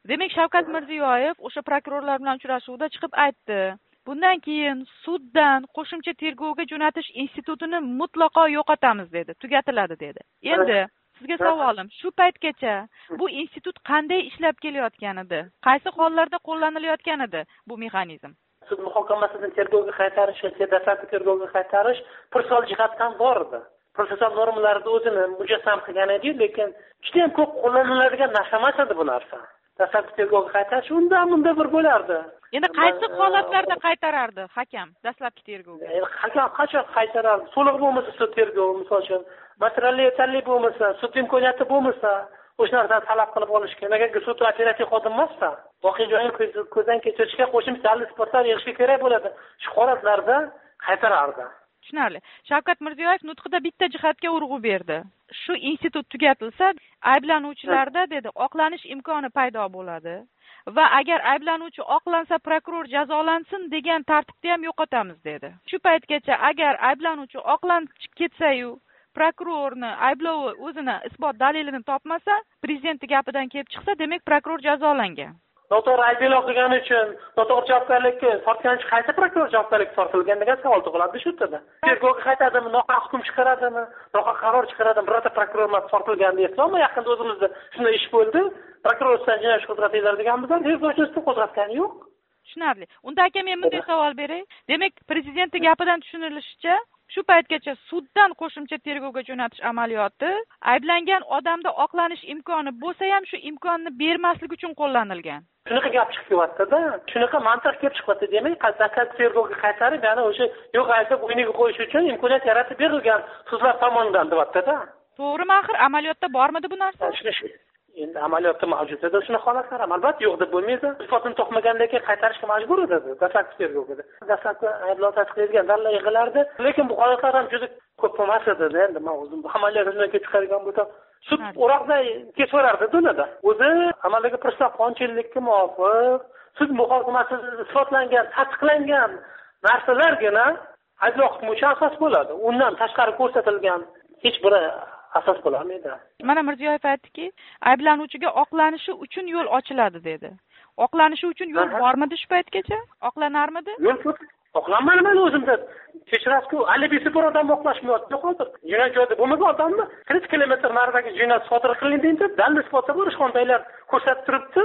Demak, Shavkat Mirziyoyev o'sha prokurorlar bilan uchrashuvda chiqib aytdi. Bundan keyin suddan qo'shimcha tergovga jo'natish institutini mutlaqo yo'qotamiz dedi, tugatiladi dedi. Endi sizga savolim, shu paytgacha bu institut qanday ishlab kelayotgan edi? Qaysi hollarda qo'llanilayotgan edi bu mexanizm? Sud muhokamasidan tergovga qaytarish yoki dastlabki tergovga qaytarish protsessual jihatdan bor edi. Protsessual normalarni o'zini mujassam qilgan edi, lekin juda ham ko'p qo'llaniladigan narsa emas edi bu narsa. Dastlabki tergovga qaytarish unda bir bo'lardi. Endi qaysi holatlarda qaytarardi hakam dastlabki tergovga? Hakam qachon qaytarardi? To'liq bo'lmasa sud tergovi, misol uchun, material yetarli bo'lmasa, sud imkoniyati bo'lmasa, o'sha narsani talab qilib olish kerak. Agar sud operativ xodim emasda, voqea joyini ko'zdan kechirishga qo'shimcha dalil isbotlar yig'ishga kerak bo'ladi. Shu holatlarda qaytarardi. Tushunarli. Shavkat Mirziyoyev nutqida bitta jihatga urg'u berdi. Shu institut tugatilsa, ayblanuvchilarda dedi, oqlanish imkoni paydo bo'ladi va agar ayblanuvchi oqlansa, prokuror jazolansin degan tartibni ham yo'qotamiz dedi. Shu paytgacha agar ayblanuvchi oqlanib ketsa-yu, prokurorni ayblovi o'zini isbot dalilini topmasa, prezidentning gapidan kelib chiqsa, demak prokuror jazolangan. Noto'g'ri ayb e'lon qilgani uchun noto'g'ri javobgarlikka tortganicha qaysi prokuror javobgarlikka tortilgan degan savol tug'iladi shu yerda. Tergovga qaytadimi, nohaq hukm chiqaradimi, nohaq qaror chiqaradimi, birorta prokuror tortilgan deyapsizmi? Yaqinda o'zimizda shunday ish bo'ldi. Prokuror ustidan jinoyat ishi qo'zg'atinglar deganmizdan, tergovchi ustidan qo'zg'atgani yo'q. Tushunarli. Unda aka men bunday savol beray. Demak, prezidentning gapidan tushunilishicha, shu paytgacha suddan qo'shimcha tergovga jo'natish amaliyoti ayblangan odamda oqlanish imkoni bo'lsa ham shu imkonni bermaslik uchun qo'llanilgan. Shunaqa gap chiqib ketyapti-da. Shunaqa mantiq kelib chiqyapti. Demak, dastlabki tergovga qaytarib, yana o'sha yo'q aybni bo'yniga qo'yish uchun imkoniyat yaratib berilgan sudlar tomonidan deyapti-da. To'g'rimi axir amaliyotda bormidi bu narsa? Endi amaliyotda mavjud edi shuna holatlar, albatta yo'q deb bo'lmaydi. Isbotini topmagandan keyin qaytarishga majbur edi dastlabki tergovga. Dastlabki ayblov tasdiqlaydigan dalillar yig'ilardi, lekin bu holatlar ham juda ko'p emas edi. Endi men o'zim amaliyotdan chiqargan bo'lsam, sud o'roqday ketaverardi dunyoda. O'zi amaldagi protsessual qonunchilikka muvofiq sud muhokamasida isbotlangan, tasdiqlangan narsalargina ayblov hukmi uchun asos bo'ladi. Undan tashqari ko'rsatilgan hech bir asos bo'lmaydi. Mana Mirziyoyev aytdiki, ayblanuvchiga oqlanishi uchun yo'l ochiladi dedi. Oqlanishi uchun yo'l bormidi shu paytgacha? Oqlanarmidi? Yo'q, oqlanmadi men o'zimda. Kechirasiz-ku, alibisi bor odam oqlashmayapti hozir. Jinoyat joyida bo'lmagan odamni 30 kilometr naridagi jinoyat sodir qilindi deb dalil isbotlar bor, ishxondagilar ko'rsatib turibdi.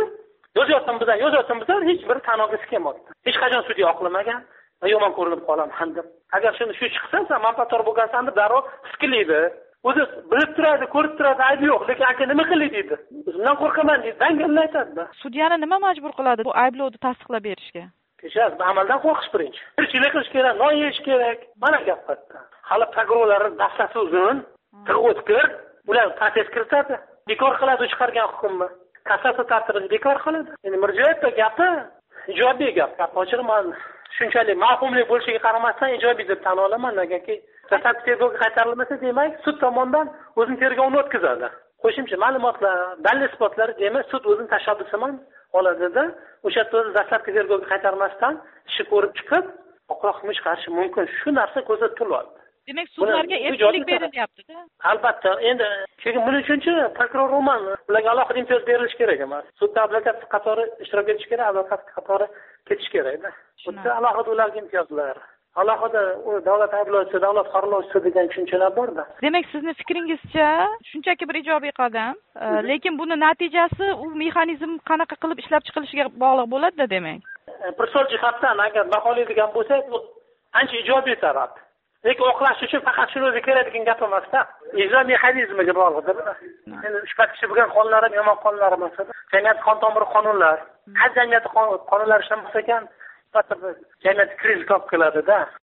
Yozyaptim bizlar hech bir tanog'isi kelmayapti. Hech qachon sudya oqlamagan. Yomon ko'rinib qolaman deb. Agar shuni shu chiqsa, sen manfaatdor bo'lgansan deb darrov fikrlaydi. O'zi bilib turadi, ko'rib turadi, aybi yo'q, lekin aka nima qildi deydi. O'zimdan qo'rqaman deydi, dangalni aytadi. Sudyani nima majbur qiladi bu ayblovni tasdiqlab berishga? Kechasiz, amaldan qo'rqish birinchi. Tirikchilik qilish kerak, non yeyish kerak. Mana gap katta. Hali prokurorlarning dastasi uzun, tig' o'tkir, ular protest kiritadi. Bekor qiladi chiqargan hukmni. Kassatsiya tartibini bekor qiladi. Endi Mirziyoyevning gapi ijobiy gap. Ochig'i shunchalik ma'qullik bo'lishiga qaramasdan ijobiy deb tan olaman, negaki dastlabki tergovga qaytarilmasa, demak, sud tomonidan o'zining tergovini o'tkazadi. Qo'shimcha ma'lumotlar, dalil isbotlar demak, sud o'zining tashabbusi bilan oladida, o'sha yerda o'zi dastlabki tergovga qaytarmasdan ishi ko'rib chiqib, oqroq hukm chiqarishi mumkin. Shu narsa ko'zda tutilyapti. Demak, sudlarga erkinlik berilyapti-da. Albatta, endi chunki buning uchunchi prokuror Roman ularga alohida imtiyoz berilishi kerak emas. Sudda advokat qatori ishtirok etish kerak, advokat qatori ketish kerak-da. Bunda alohida ularga imtiyozlar, alohida davlat ayblovchisi, davlat qorovulchisi degan tushunchalar bor-da. Demak, sizning fikringizcha shunchaki bir ijobiy qadam, lekin buni natijasi u mexanizm qanaqa qilib ishlab chiqilishiga bog'liq bo'ladi-da, demak. Protsessual jihatdan agar baholaydigan bo'lsak, bu ancha ijobiy taraf. Lekin oqlash uchun faqat shuni o'zi kerak degan gap emas-da. Ijro mexanizmiga bog'liqdir. Endi ushbu kishi bo'lgan qonunlar ham yomon qonunlar emas. Jamiyat qon tomiri qonunlar. Har jamiyat qonunlar ishlamasa ekan, jamiyat kriz keladi-da.